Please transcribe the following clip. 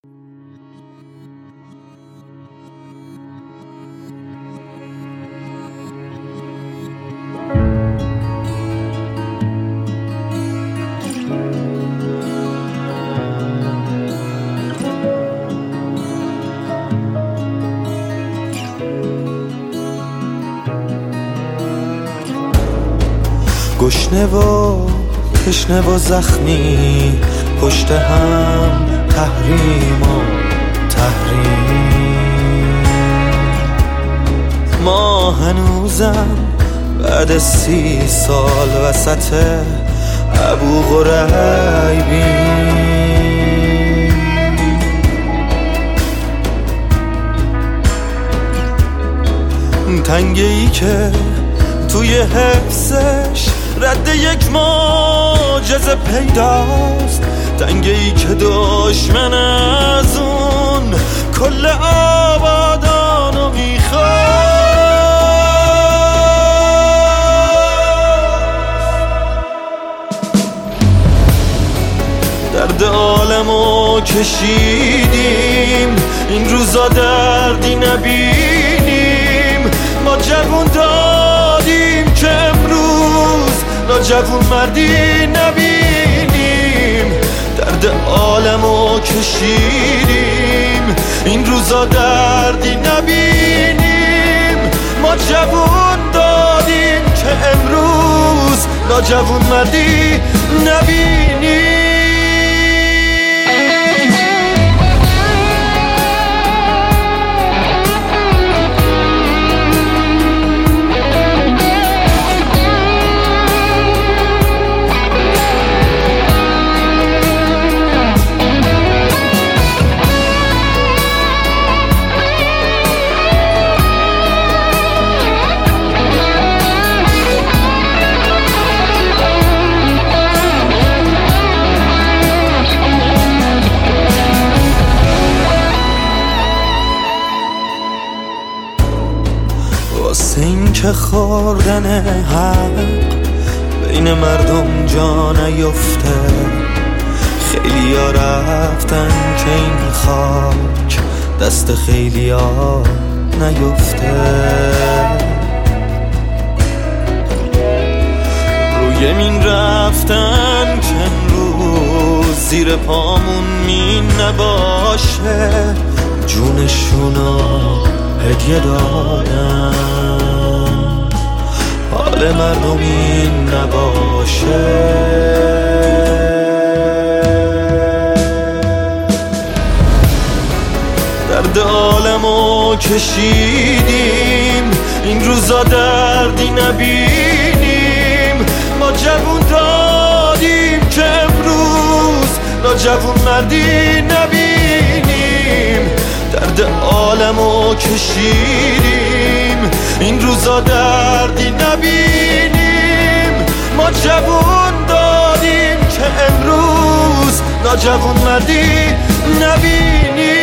گشنه و تشنه و زخمی پشت هم تحریم و تحریم، ما هنوزم بعد 30 سال وسط ابو غریبیم. تنگه ای که توی حفظش رد یک معجزه پیداست، تنگه ای که دشمن از اون کل آبادانو میخواست. درد عالمو کشیدیم، این روزا دردی نبینیم، ما جوون دادیم که امروز جوون مردی نبینیم. درد عالمو کشیدیم، این روزا دردی نبینیم، ما جوون دادیم که امروز جوون مردی نبینیم. واسه این که خوردن حق بین مردم جا نیفته، خیلی ها رفتن که این خاک دست خیلی ها نیفته. روی مین رفتن که امروز زیر پامون مین نباشه، جونشونو هدیه دادن، حال مردم این نباشه. درد عالمو کشیدیم، این روزا دردی نبینیم، ما جوون دادیم که امروز جوون مردی نبینیم. درد عالمو کشیدیم، این روزا دردی نبینیم، ما جوون دادیم که امروز جوون مردی نبینیم.